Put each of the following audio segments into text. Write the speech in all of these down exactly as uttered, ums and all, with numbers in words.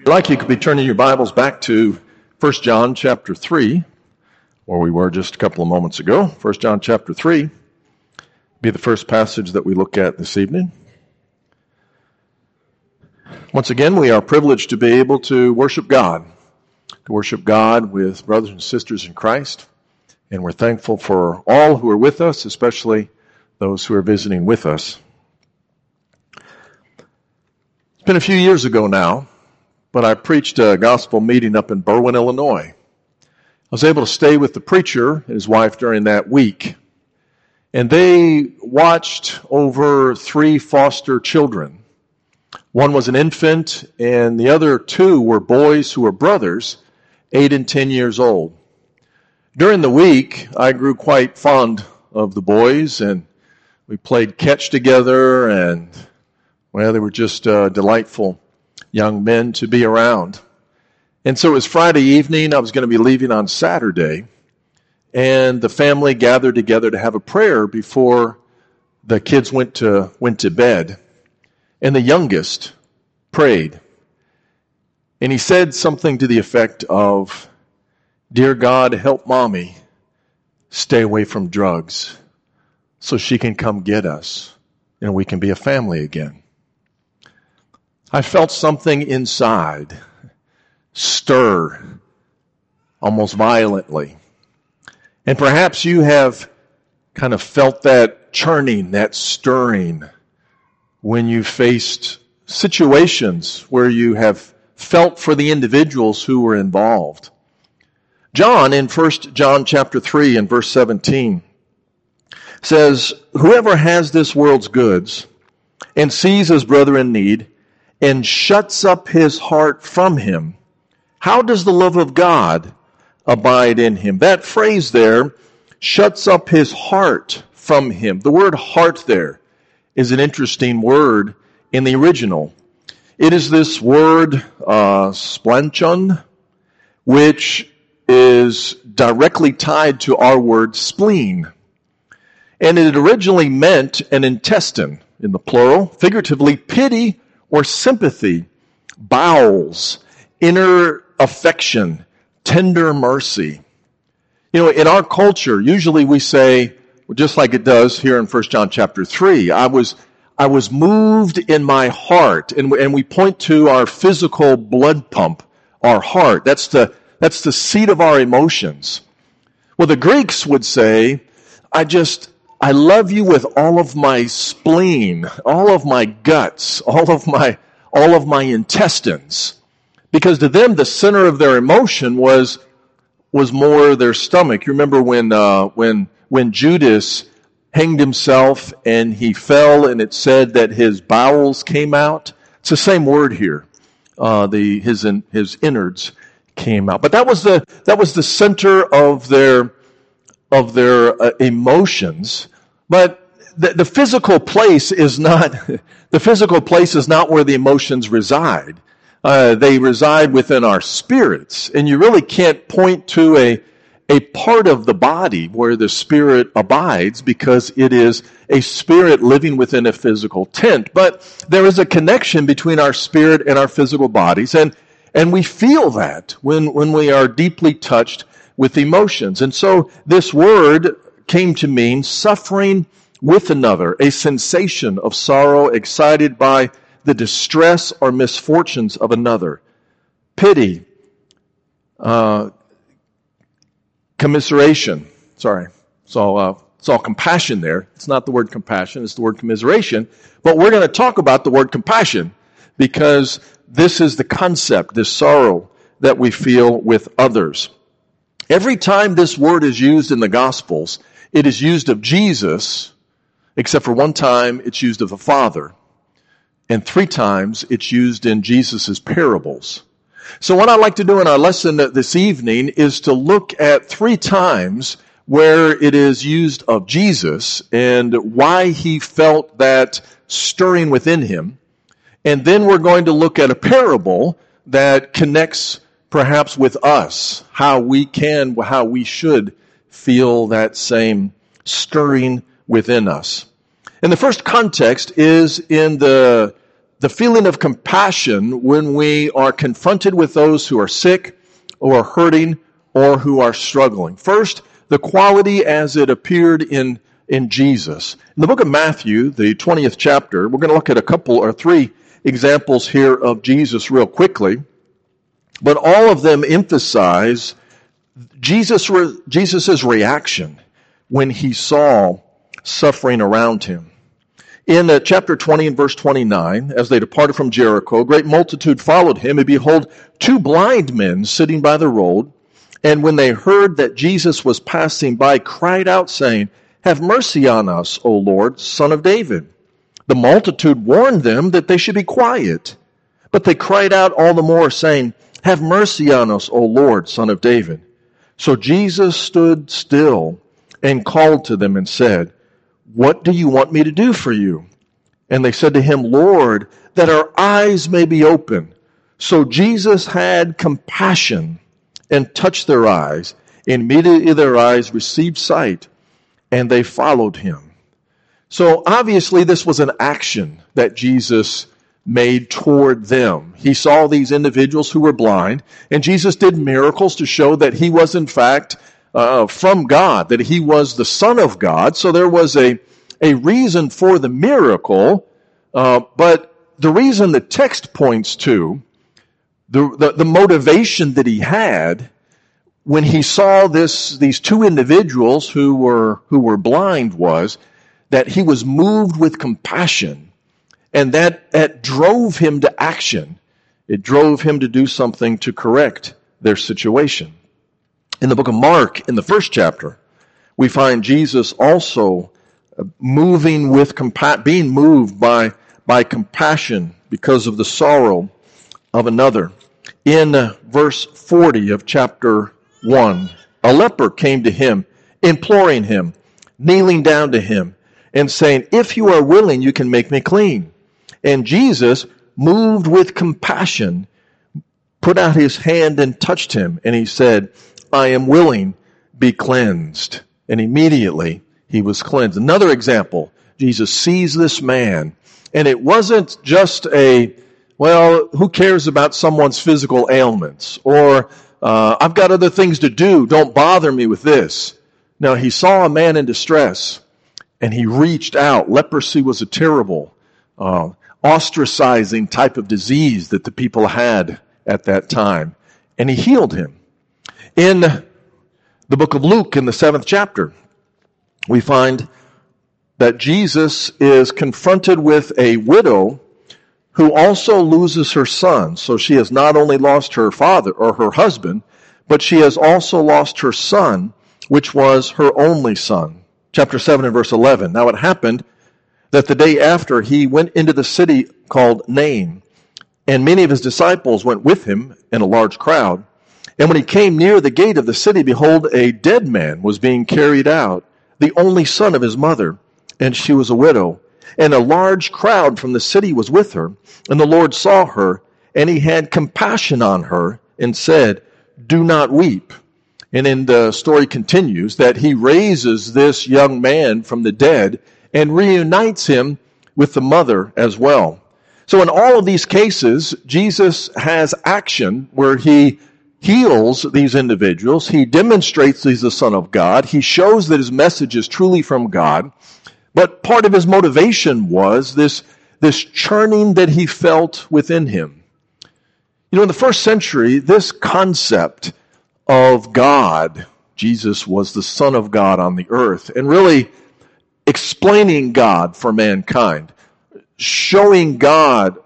If you'd like, you could be turning your Bibles back to First John chapter three, where we were just a couple of moments ago. First John chapter three be the first passage that we look at this evening. Once again, we are privileged to be able to worship God, to worship God with brothers and sisters in Christ, and we're thankful for all who are with us, especially those who are visiting with us. It's been a few years ago now, but I preached a gospel meeting up in Berwyn, Illinois. I was able to stay with the preacher and his wife during that week, and they watched over three foster children. One was an infant, and the other two were boys who were brothers, eight and ten years old. During the week, I grew quite fond of the boys, and we played catch together, and, well, they were just uh, delightful young men to be around. And so it was Friday evening. I was going to be leaving on Saturday, and the family gathered together to have a prayer before the kids went to went to bed. And the youngest prayed. And he said something to the effect of, "Dear God, help Mommy stay away from drugs so she can come get us and we can be a family again." I felt something inside stir almost violently. And perhaps you have kind of felt that churning, that stirring when you faced situations where you have felt for the individuals who were involved. John, in First John chapter three and verse seventeen, says, "Whoever has this world's goods and sees his brother in need and shuts up his heart from him, how does the love of God abide in him?" That phrase there, shuts up his heart from him. The word heart there is an interesting word in the original. It is this word, uh, splanchon, which is directly tied to our word spleen. And it originally meant an intestine, in the plural, figuratively pity or sympathy, bowels, inner affection, tender mercy. You know, in our culture, usually we say, just like it does here in First John chapter three, I was I was moved in my heart, and we, and we point to our physical blood pump, our heart. That's the that's the seat of our emotions. Well, the Greeks would say, I just I love you with all of my spleen, all of my guts, all of my all of my intestines. Because to them, the center of their emotion was was more their stomach. You remember when uh, when when Judas hanged himself and he fell, and it said that his bowels came out. It's the same word here. Uh, the his his innards came out. But that was the that was the center of their of their uh, emotions. But the, the physical place is not the physical place is not where the emotions reside. Uh, they reside within our spirits, and you really can't point to a a part of the body where the spirit abides, because it is a spirit living within a physical tent. But there is a connection between our spirit and our physical bodies, and and we feel that when when we are deeply touched with emotions. And so this word came to mean suffering with another, a sensation of sorrow excited by the distress or misfortunes of another. Pity, uh, commiseration. Sorry, it's all, uh, it's all compassion there. It's not the word compassion, it's the word commiseration. But we're going to talk about the word compassion, because this is the concept, this sorrow that we feel with others. Every time this word is used in the Gospels, it is used of Jesus, except for one time it's used of the Father. And three times it's used in Jesus' parables. So what I'd like to do in our lesson this evening is to look at three times where it is used of Jesus and why he felt that stirring within him. And then we're going to look at a parable that connects perhaps with us, how we can, how we should feel that same stirring within us. And the first context is in the the feeling of compassion when we are confronted with those who are sick or hurting or who are struggling. First, the quality as it appeared in, in Jesus. In the book of Matthew, the twentieth chapter, we're going to look at a couple or three examples here of Jesus real quickly, but all of them emphasize Jesus, Jesus's reaction when he saw suffering around him. In uh, chapter twenty and verse twenty-nine, as they departed from Jericho, a great multitude followed him, and behold, two blind men sitting by the road. And when they heard that Jesus was passing by, cried out, saying, Have mercy on us, O Lord, Son of David. The multitude warned them that they should be quiet. But they cried out all the more, saying, Have mercy on us, O Lord, Son of David. So Jesus stood still and called to them and said, What do you want me to do for you? And they said to him, Lord, that our eyes may be open. So Jesus had compassion and touched their eyes. Immediately their eyes received sight, and they followed him. So obviously this was an action that Jesus made toward them. He saw these individuals who were blind, and Jesus did miracles to show that he was in fact uh, from God, that he was the Son of God. So there was a, a reason for the miracle, uh, but the reason the text points to, the, the, the motivation that he had when he saw this, these two individuals who were, who were blind was that he was moved with compassion. And that, that drove him to action. It drove him to do something to correct their situation. In the book of Mark, in the first chapter, we find Jesus also moving with compa- being moved by, by compassion because of the sorrow of another. In verse forty of chapter one, a leper came to him, imploring him, kneeling down to him, and saying, If you are willing, you can make me clean. And Jesus, moved with compassion, put out his hand and touched him. And he said, I am willing, be cleansed. And immediately he was cleansed. Another example, Jesus sees this man. And it wasn't just a, well, who cares about someone's physical ailments? Or, uh, I've got other things to do. Don't bother me with this. No, he saw a man in distress. And he reached out. Leprosy was a terrible uh ostracizing type of disease that the people had at that time. And he healed him. In the book of Luke, in the seventh chapter, we find that Jesus is confronted with a widow who also loses her son. So she has not only lost her father or her husband, but she has also lost her son, which was her only son. Chapter seven and verse eleven. Now it happened that the day after he went into the city called Nain, and many of his disciples went with him in a large crowd. And when he came near the gate of the city, behold, a dead man was being carried out, the only son of his mother, and she was a widow. And a large crowd from the city was with her, and the Lord saw her, and he had compassion on her, and said, Do not weep. And then the story continues that he raises this young man from the dead, and reunites him with the mother as well. So in all of these cases, Jesus has action where he heals these individuals. He demonstrates he's the Son of God. He shows that his message is truly from God. But part of his motivation was this, this churning that he felt within him. You know, in the first century, this concept of God, Jesus was the Son of God on the earth, and really explaining God for mankind, showing God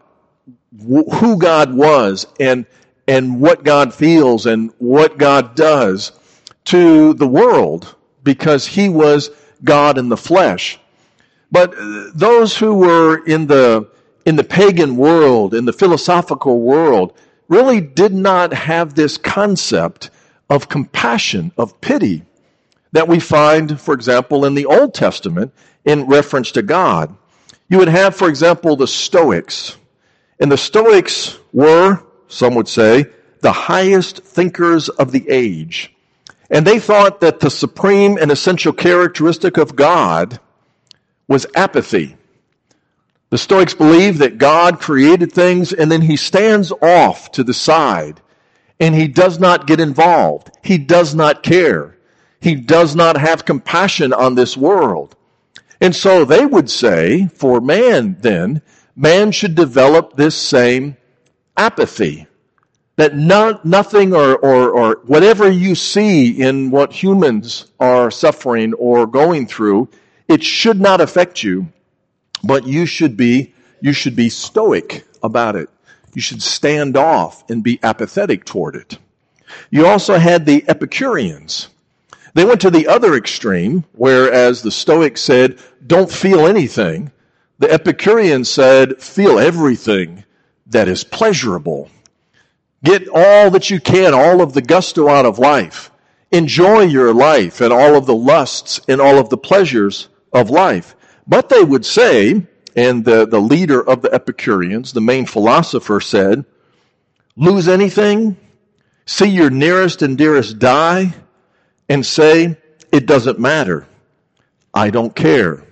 who God was and and what God feels and what God does to the world, because he was God in the flesh. But those who were in the in the pagan world, in the philosophical world, really did not have this concept of compassion, of pity, that we find, for example, in the Old Testament in reference to God. You would have, for example, the Stoics. And the Stoics were, some would say, the highest thinkers of the age. And they thought that the supreme and essential characteristic of God was apathy. The Stoics believe that God created things and then he stands off to the side and he does not get involved. He does not care. He does not have compassion on this world. And so they would say, for man then, man should develop this same apathy. That not, nothing or, or, or whatever you see in what humans are suffering or going through, it should not affect you, but you should be, you should be stoic about it. You should stand off and be apathetic toward it. You also had the Epicureans. They went to the other extreme, whereas the Stoics said, don't feel anything. The Epicureans said, feel everything that is pleasurable. Get all that you can, all of the gusto out of life. Enjoy your life and all of the lusts and all of the pleasures of life. But they would say, and the, the leader of the Epicureans, the main philosopher, said, lose anything, see your nearest and dearest die, and say, it doesn't matter. I don't care.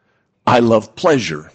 I love pleasure.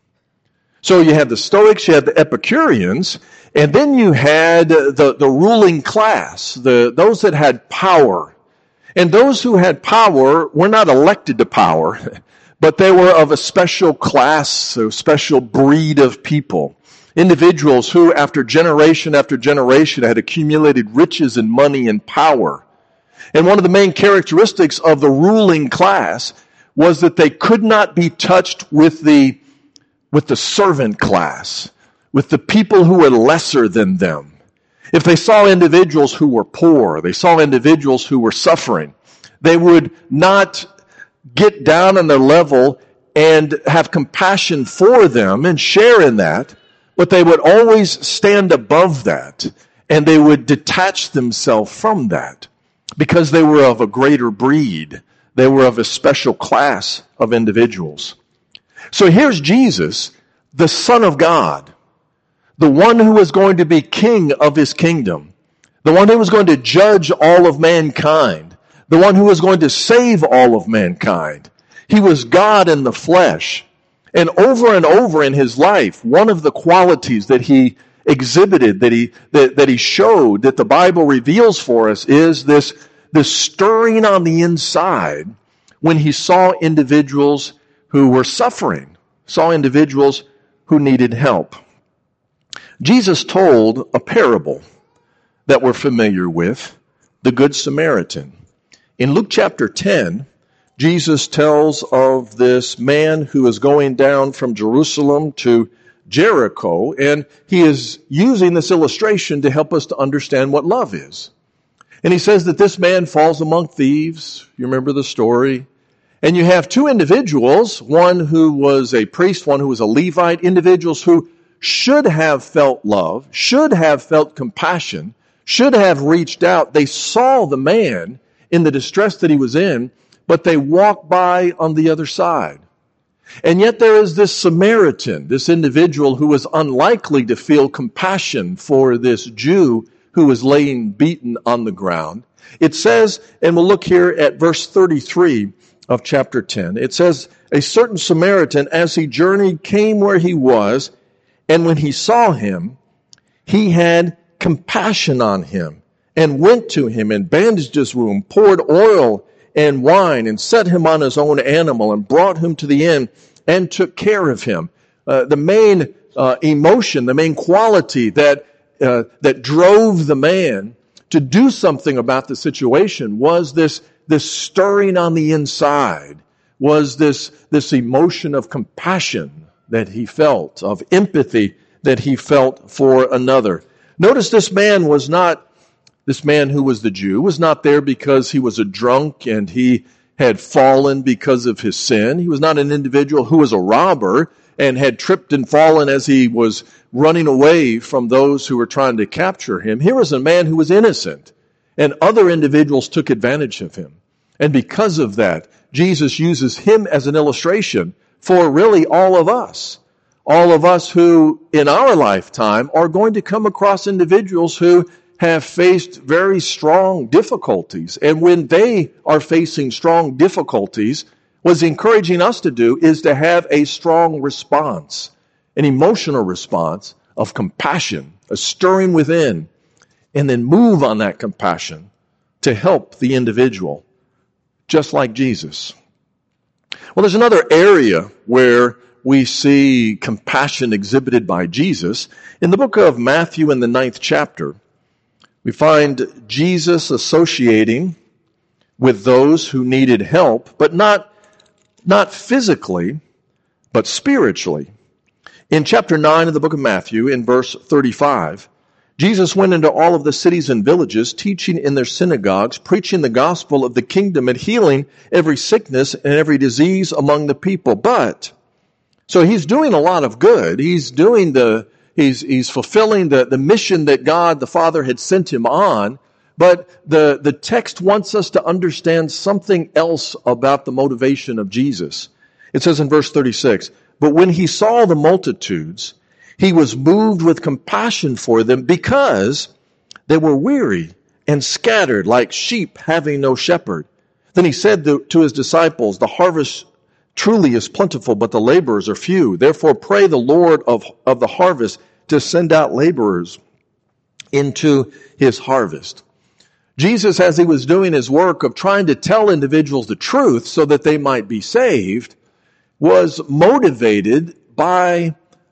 So you had the Stoics, you had the Epicureans, and then you had the, the ruling class, the those that had power. And those who had power were not elected to power, but they were of a special class, a special breed of people. Individuals who, after generation after generation, had accumulated riches and money and power. And one of the main characteristics of the ruling class was that they could not be touched with the, with the servant class, with the people who were lesser than them. If they saw individuals who were poor, they saw individuals who were suffering, they would not get down on their level and have compassion for them and share in that, but they would always stand above that and they would detach themselves from that because they were of a greater breed. They were of a special class of individuals. So here's Jesus, the Son of God, the one who was going to be king of his kingdom, the one who was going to judge all of mankind, the one who was going to save all of mankind. He was God in the flesh. And over and over in his life, one of the qualities that he exhibited, that he that, that he showed, that the Bible reveals for us, is this, this stirring on the inside when he saw individuals who were suffering, saw individuals who needed help. Jesus told a parable that we're familiar with, the Good Samaritan. In Luke chapter ten, Jesus tells of this man who is going down from Jerusalem to Jericho, and he is using this illustration to help us to understand what love is. And he says that this man falls among thieves. You remember the story? And you have two individuals, one who was a priest, one who was a Levite, individuals who should have felt love, should have felt compassion, should have reached out. They saw the man in the distress that he was in, but they walked by on the other side. And yet there is this Samaritan, this individual who was unlikely to feel compassion for this Jew who was laying beaten on the ground. It says, and we'll look here at verse thirty-three of chapter ten. It says, a certain Samaritan, as he journeyed, came where he was, and when he saw him, he had compassion on him, and went to him and bandaged his wound, poured oil and wine, and set him on his own animal, and brought him to the inn, and took care of him. Uh, the main uh, emotion, the main quality that uh, that drove the man to do something about the situation was this this stirring on the inside, was this this emotion of compassion that he felt, of empathy that he felt for another. Notice this man was not This man who was the Jew was not there because he was a drunk and he had fallen because of his sin. He was not an individual who was a robber and had tripped and fallen as he was running away from those who were trying to capture him. Here was a man who was innocent, and other individuals took advantage of him. And because of that, Jesus uses him as an illustration for really all of us. All of us who in our lifetime are going to come across individuals who have faced very strong difficulties. And when they are facing strong difficulties, what's encouraging us to do is to have a strong response, an emotional response of compassion, a stirring within, and then move on that compassion to help the individual, just like Jesus. Well, there's another area where we see compassion exhibited by Jesus. In the book of Matthew in the ninth chapter, we find Jesus associating with those who needed help, but not, not physically, but spiritually. In chapter nine of the book of Matthew, in verse thirty-five, Jesus went into all of the cities and villages, teaching in their synagogues, preaching the gospel of the kingdom and healing every sickness and every disease among the people. But, so he's doing a lot of good. He's doing the, he's, he's fulfilling the, the mission that God the Father had sent him on. But the, the text wants us to understand something else about the motivation of Jesus. It says in verse thirty-six, "But when he saw the multitudes, he was moved with compassion for them because they were weary and scattered like sheep having no shepherd. Then he said to his disciples, 'The harvest truly is plentiful, but the laborers are few. Therefore pray the Lord of, of the harvest to send out laborers into his harvest.'" Jesus, as he was doing his work of trying to tell individuals the truth so that they might be saved, was motivated by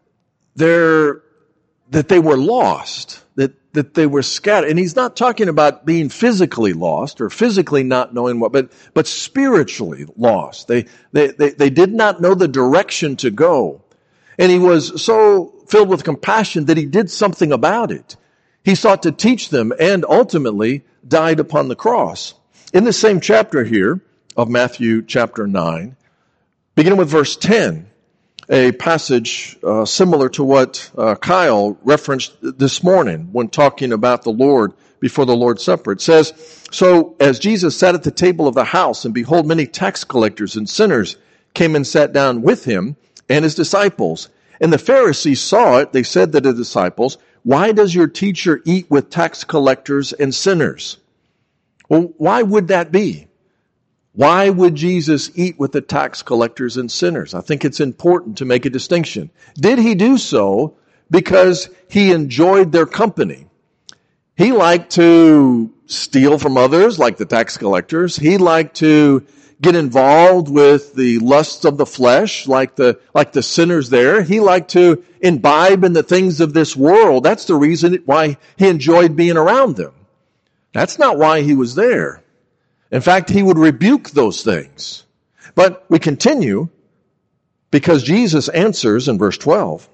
their, that they were lost, that, that they were scattered. And he's not talking about being physically lost or physically not knowing what, but, but spiritually lost. They, they, they, they did not know the direction to go. And he was so filled with compassion that he did something about it. He sought to teach them and ultimately died upon the cross. In the same chapter here of Matthew chapter nine, beginning with verse ten, a passage uh, similar to what uh, Kyle referenced this morning when talking about the Lord before the Lord's Supper. It says, "So as Jesus sat at the table of the house, and behold, many tax collectors and sinners came and sat down with him and his disciples. And the Pharisees saw it. They said to the disciples, 'Why does your teacher eat with tax collectors and sinners?'" Well, why would that be? Why would Jesus eat with the tax collectors and sinners? I think it's important to make a distinction. Did he do so because he enjoyed their company? He liked to steal from others, like the tax collectors. He liked to get involved with the lusts of the flesh, like the, like the sinners there. He liked to imbibe in the things of this world. That's the reason why he enjoyed being around them. That's not why he was there. In fact, he would rebuke those things. But we continue because Jesus answers in verse twelve,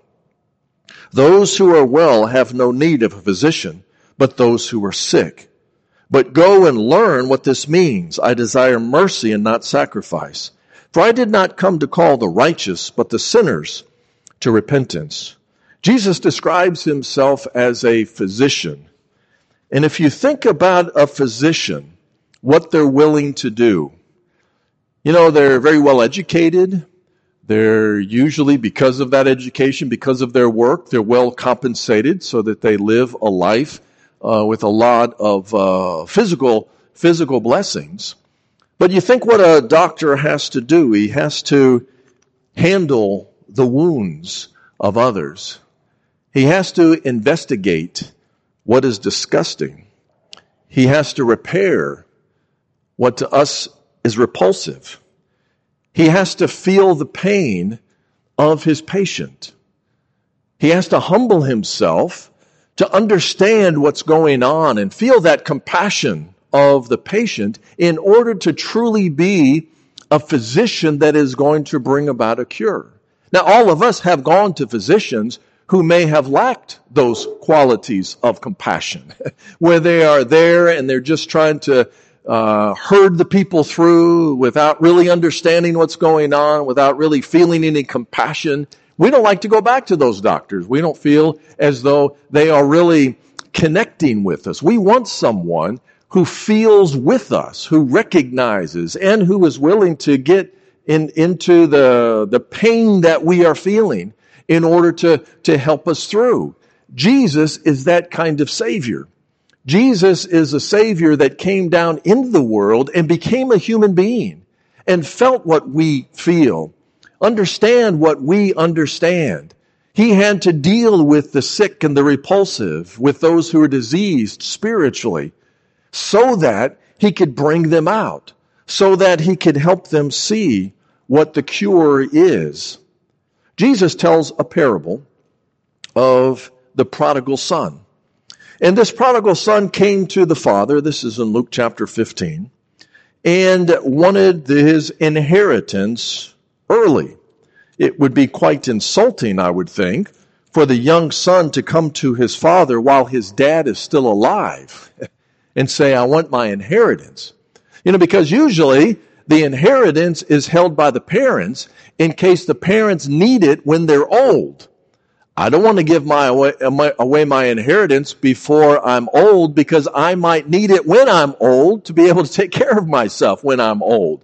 "Those who are well have no need of a physician, but those who are sick. But go and learn what this means. I desire mercy and not sacrifice. For I did not come to call the righteous, but the sinners to repentance." Jesus describes himself as a physician. And if you think about a physician, what they're willing to do, you know, they're very well educated. They're usually, because of that education, because of their work, they're well compensated so that they live a life uh, with a lot of uh, physical physical blessings. But you think what a doctor has to do. He has to handle the wounds of others. He has to investigate what is disgusting. He has to repair what to us is repulsive. He has to feel the pain of his patient. He has to humble himself to understand what's going on and feel that compassion of the patient in order to truly be a physician that is going to bring about a cure. Now, all of us have gone to physicians who may have lacked those qualities of compassion, where they are there and they're just trying to uh, herd the people through without really understanding what's going on, without really feeling any compassion. We don't like to go back to those doctors. We don't feel as though they are really connecting with us. We want someone who feels with us, who recognizes, and who is willing to get in, into the, the pain that we are feeling in order to, to help us through. Jesus is that kind of Savior. Jesus is a Savior that came down into the world and became a human being and felt what we feel, understand what we understand. He had to deal with the sick and the repulsive, with those who are diseased spiritually, so that he could bring them out, so that he could help them see what the cure is. Jesus tells a parable of the prodigal son. And this prodigal son came to the father, this is in Luke chapter fifteen, and wanted his inheritance early. It would be quite insulting, I would think, for the young son to come to his father while his dad is still alive and say, I want my inheritance. You know, because usually the inheritance is held by the parents in case the parents need it when they're old. I don't want to give my away, away my inheritance before I'm old because I might need it when I'm old to be able to take care of myself when I'm old.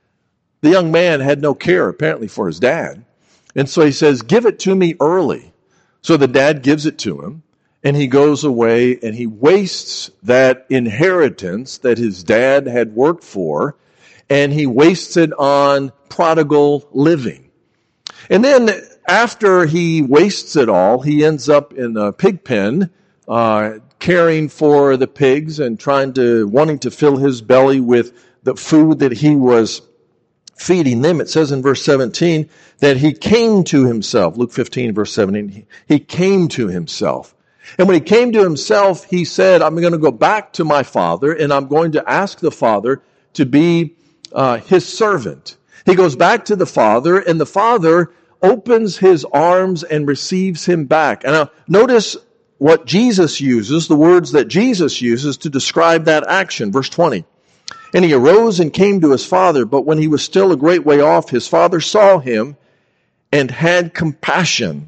The young man had no care apparently for his dad. And so he says, give it to me early. So the dad gives it to him and he goes away and he wastes that inheritance that his dad had worked for, and he wastes it on prodigal living. And then after he wastes it all, he ends up in a pig pen, uh, caring for the pigs and trying to, wanting to fill his belly with the food that he was feeding them. It says in verse seventeen that he came to himself. Luke fifteen, verse seventeen, he, he came to himself. And when he came to himself, he said, I'm going to go back to my father and I'm going to ask the father to be uh, his servant. He goes back to the father, and the father opens his arms and receives him back. And now notice what Jesus uses, the words that Jesus uses to describe that action. Verse twenty. And he arose and came to his father, but when he was still a great way off, his father saw him and had compassion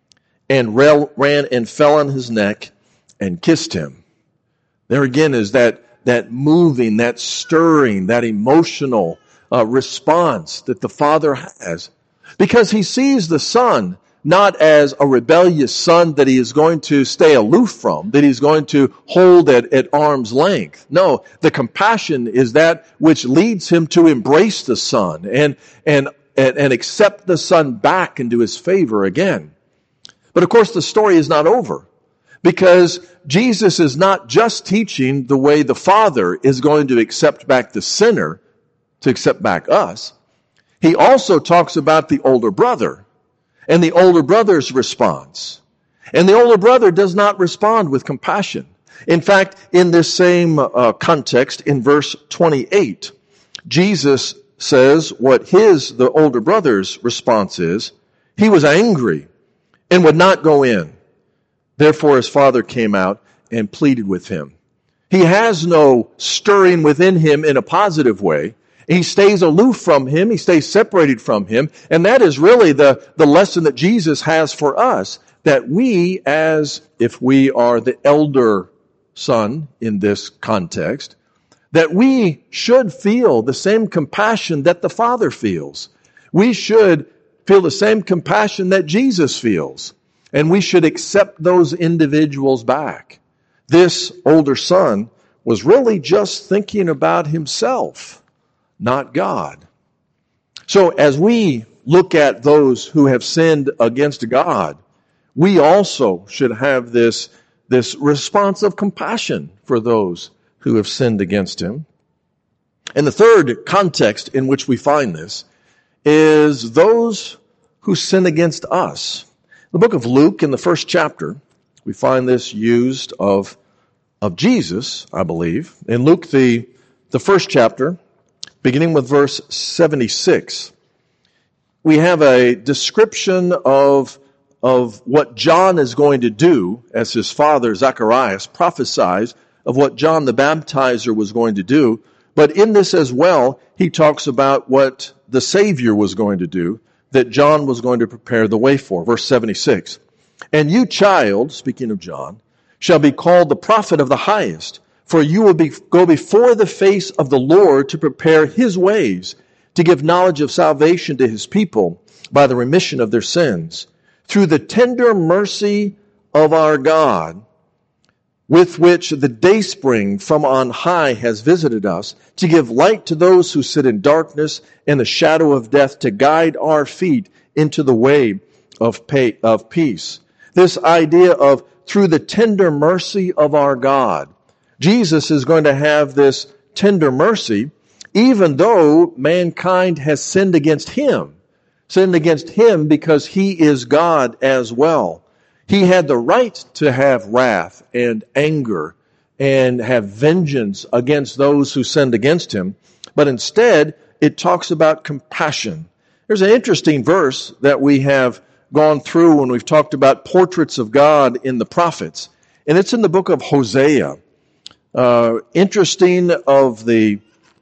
and ran and fell on his neck and kissed him. There again is that, that moving, that stirring, that emotional uh, response that the father has. Because he sees the son not as a rebellious son that he is going to stay aloof from, that he's going to hold at, at arm's length. No, the compassion is that which leads him to embrace the son and, and, and, and accept the son back into his favor again. But of course the story is not over, because Jesus is not just teaching the way the Father is going to accept back the sinner, to accept back us. He also talks about the older brother and the older brother's response. And the older brother does not respond with compassion. In fact, in this same uh, context, in verse twenty-eight, Jesus says what his, the older brother's response is. He was angry and would not go in. Therefore his father came out and pleaded with him. He has no stirring within him in a positive way. He stays aloof from him. He stays separated from him. And that is really the, the lesson that Jesus has for us, that we, as if we are the elder son in this context, that we should feel the same compassion that the Father feels. We should feel the same compassion that Jesus feels. And we should accept those individuals back. This older son was really just thinking about himself, not God. So as we look at those who have sinned against God, we also should have this, this response of compassion for those who have sinned against him. And the third context in which we find this is those who sin against us. In the book of Luke, in the first chapter, we find this used of, of Jesus, I believe. In Luke, the, the first chapter, beginning with verse seventy-six, we have a description of, of what John is going to do as his father, Zacharias, prophesies of what John the Baptizer was going to do. But in this as well, he talks about what the Savior was going to do, that John was going to prepare the way for. Verse seventy-six, and you, child, speaking of John, shall be called the prophet of the highest, for you will be, go before the face of the Lord to prepare his ways, to give knowledge of salvation to his people by the remission of their sins, through the tender mercy of our God, with which the dayspring from on high has visited us, to give light to those who sit in darkness and the shadow of death, to guide our feet into the way of pay, of peace. This idea of through the tender mercy of our God. Jesus is going to have this tender mercy even though mankind has sinned against him. Sinned against him because he is God as well. He had the right to have wrath and anger and have vengeance against those who sinned against him. But instead, it talks about compassion. There's an interesting verse that we have gone through when we've talked about portraits of God in the prophets. And it's in the book of Hosea. Uh, interesting of the,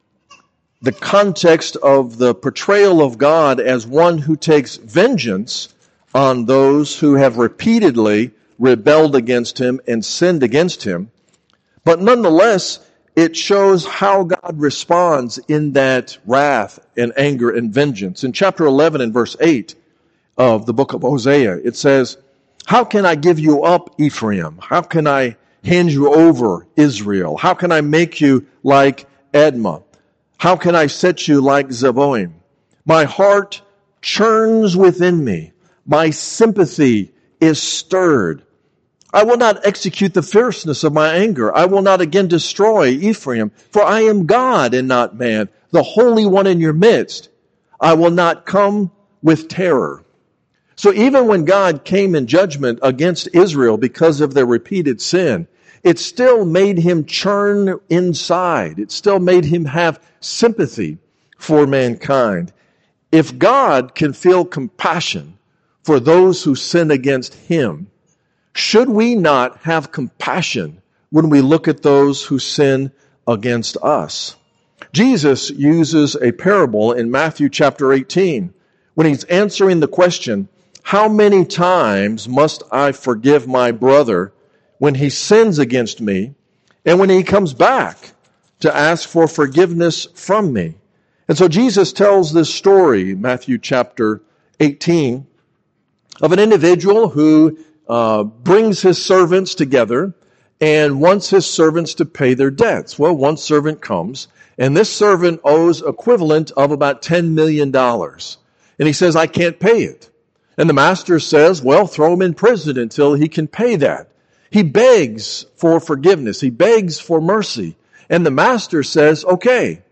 the context of the portrayal of God as one who takes vengeance on those who have repeatedly rebelled against him and sinned against him. But nonetheless, it shows how God responds in that wrath and anger and vengeance. In chapter eleven and verse eight of the book of Hosea, it says, "How can I give you up, Ephraim? How can I hand you over, Israel? How can I make you like Admah? How can I set you like Zeboim? My heart churns within me. My sympathy is stirred. I will not execute the fierceness of my anger. I will not again destroy Ephraim, for I am God and not man, the Holy One in your midst. I will not come with terror." So even when God came in judgment against Israel because of their repeated sin, it still made him churn inside. It still made him have sympathy for mankind. If God can feel compassion for those who sin against him, should we not have compassion when we look at those who sin against us? Jesus uses a parable in Matthew chapter eighteen when he's answering the question, how many times must I forgive my brother when he sins against me and when he comes back to ask for forgiveness from me? And so Jesus tells this story, Matthew chapter eighteen, of an individual who uh, brings his servants together and wants his servants to pay their debts. Well, one servant comes, and this servant owes equivalent of about ten million dollars. And he says, I can't pay it. And the master says, well, throw him in prison until he can pay that. He begs for forgiveness. He begs for mercy. And the master says, okay,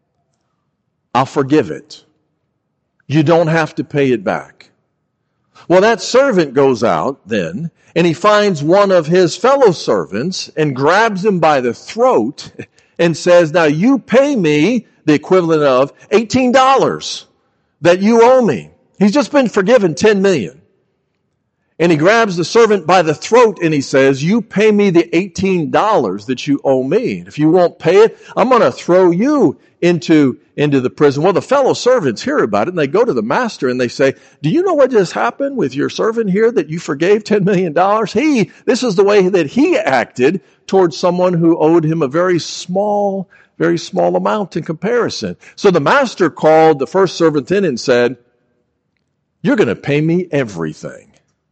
I'll forgive it. You don't have to pay it back. Well, that servant goes out then, and he finds one of his fellow servants and grabs him by the throat and says, now you pay me the equivalent of eighteen dollars that you owe me. He's just been forgiven ten million dollars. And he grabs the servant by the throat and he says, you pay me the eighteen dollars that you owe me. If you won't pay it, I'm going to throw you into, into the prison. Well, the fellow servants hear about it and they go to the master and they say, do you know what just happened with your servant here that you forgave ten million dollars? He, this is the way that he acted towards someone who owed him a very small, very small amount in comparison. So the master called the first servant in and said, you're going to pay me everything.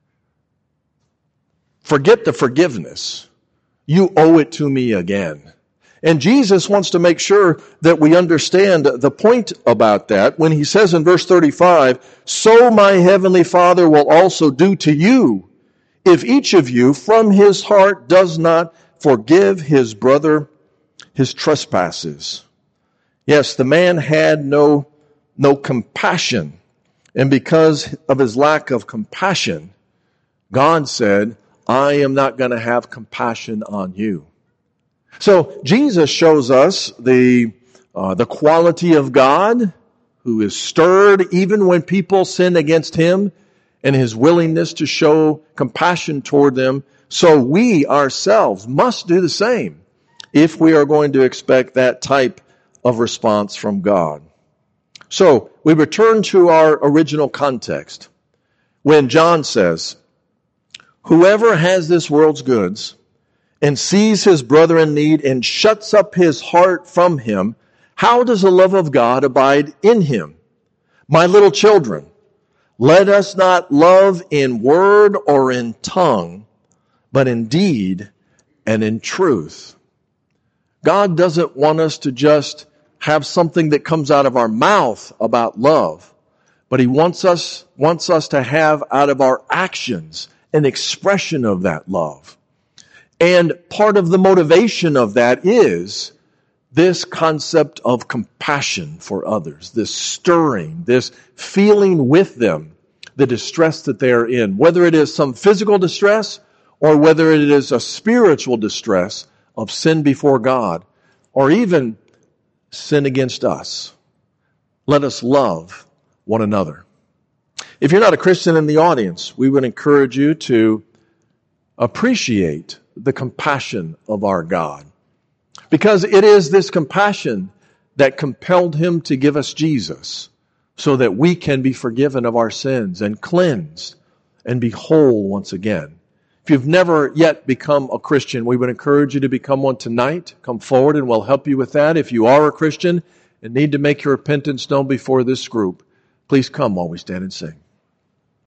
Forget the forgiveness. You owe it to me again. And Jesus wants to make sure that we understand the point about that when he says in verse thirty-five, so my heavenly Father will also do to you if each of you from his heart does not forgive his brother his trespasses. Yes, the man had no, no compassion. And because of his lack of compassion, God said, I am not going to have compassion on you. So Jesus shows us the, uh, the quality of God, who is stirred even when people sin against him, and his willingness to show compassion toward them. So we ourselves must do the same if we are going to expect that type of response from God. So we return to our original context when John says, whoever has this world's goods and sees his brother in need and shuts up his heart from him, how does the love of God abide in him? My little children, let us not love in word or in tongue, but in deed and in truth. God doesn't want us to just have something that comes out of our mouth about love, But He wants us, wants us to have out of our actions an expression of that love. And part of the motivation of that is this concept of compassion for others, this stirring, this feeling with them the distress that they are in, whether it is some physical distress or whether it is a spiritual distress of sin before God or even sin against us. Let us love one another. If you're not a Christian in the audience, we would encourage you to appreciate the compassion of our God. Because it is this compassion that compelled Him to give us Jesus so that we can be forgiven of our sins and cleansed and be whole once again. If you've never yet become a Christian, we would encourage you to become one tonight. Come forward and we'll help you with that. If you are a Christian and need to make your repentance known before this group, please come while we stand and sing.